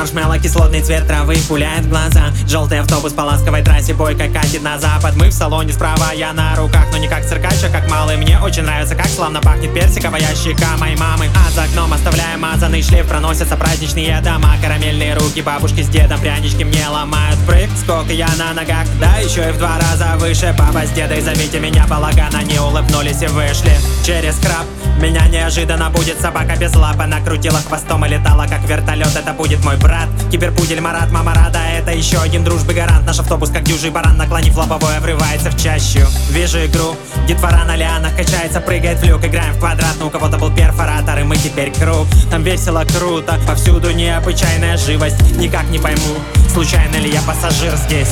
маршмелло, кислотный цвет травы пуляет в глаза. Желтый автобус по ласковой трассе бойко катит на запад. Мы в салоне справа, я на руках, но не как циркач, а как малый. Мне очень нравится, как славно пахнет персиковая щека моей мамы. А за окном, оставляя мазанный шлейф, проносятся праздничные дома. Карамельные руки бабушки с дедом прянички мне ломают. Прыг, скок, я на ногах, да еще и в 2 раза выше. Папа с дедой, зовите меня балаган, они улыбнулись и вышли. Через краб меня неожиданно будет собака без лапы. Накрутила хвостом и летала как вертолет. Это будет мой брат, киберпудель Марат. Мама рада, это еще один дружбы гарант. Наш автобус как дюжий баран, наклонив лобовое, врывается в чащу. Вижу игру, детвора на лианах качается, прыгает в люк. Играем в квадрат, но у кого-то был перфоратор, и мы теперь круг. Там весело, круто, повсюду необычайная живость. Никак не пойму, случайно ли я пассажир здесь.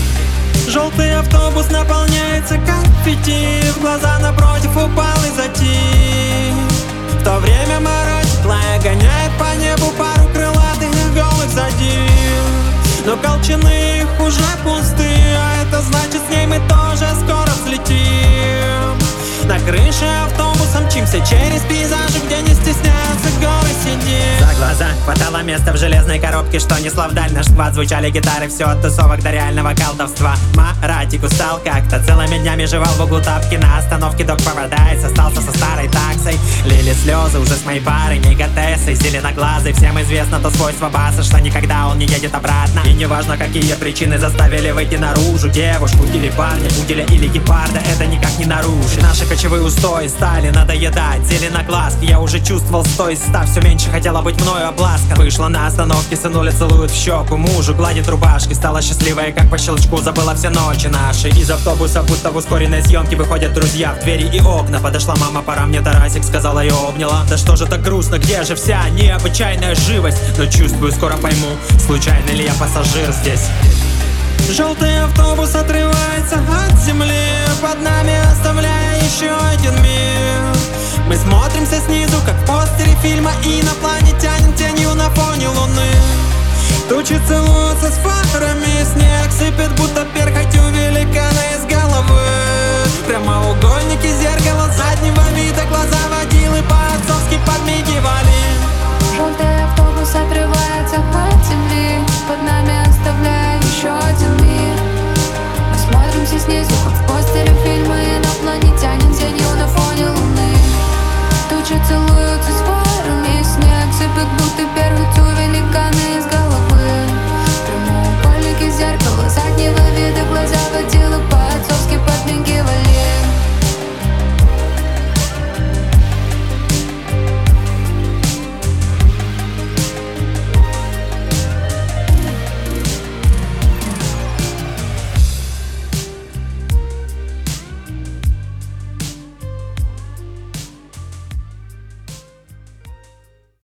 Желтый автобус наполняется конфетти, в глаза напротив упал и затих. В то время мороз теплая гоняет по небу пару крылатых голых задир. Но колчаны их уже пусты, а это значит, с ней мы тоже скоро взлетим. На крыше автобуса мчимся через пейзажи, где не стесняются горы сидеть. За глаза хватало места в железной коробке, что несла вдаль наш сквад. Звучали гитары, все от тусовок до реального колдовства. Маратик устал как-то, целыми днями жевал в углу тапки. На остановке док попадается, остался со старой таксой. Лили слезы уже с моей парой, мегатессой, зеленоглазой. Всем известно то свойство баса, что никогда он не едет обратно. И неважно, какие причины заставили выйти наружу девушку или парня, пуделя или гепарда, это никак не нарушит. Наши кочевые устои стали надоедать. Зеленоглазки, я уже чувствовал стой, став все меньше хотела быть мною обласкан. Вышла на остановке, сынуля целует в щеку, мужу гладит рубашки. Стала счастливая, как по щелчку, забыла все ночи наши. Из автобуса, будто в ускоренной съемке, выходят друзья в двери и окна. Подошла мама, пора мне Тарасик, сказала и обняла. Да что же так грустно, где же вся необычайная живость? Но чувствую, скоро пойму, случайно ли я пассажир здесь. Желтый автобус отрывается от земли, под нами оставляя еще один мир. Мы смотримся снизу, как в постере фильма инопланетянин тенью на фоне луны. Тучи целуются